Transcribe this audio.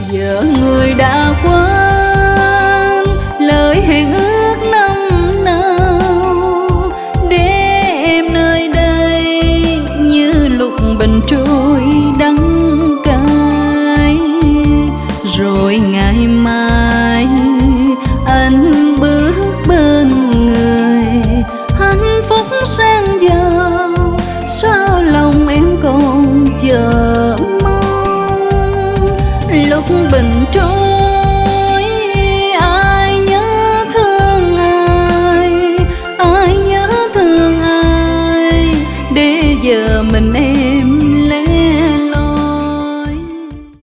Giờ người đã quên lời hẹn ước năm nào, để em nơi đây như lục bình trôi đắng cay. Rồi ngày mai anh bước bên người, hạnh phúc sang giàu, sao lòng em còn chờ mong. Lúc bình trôi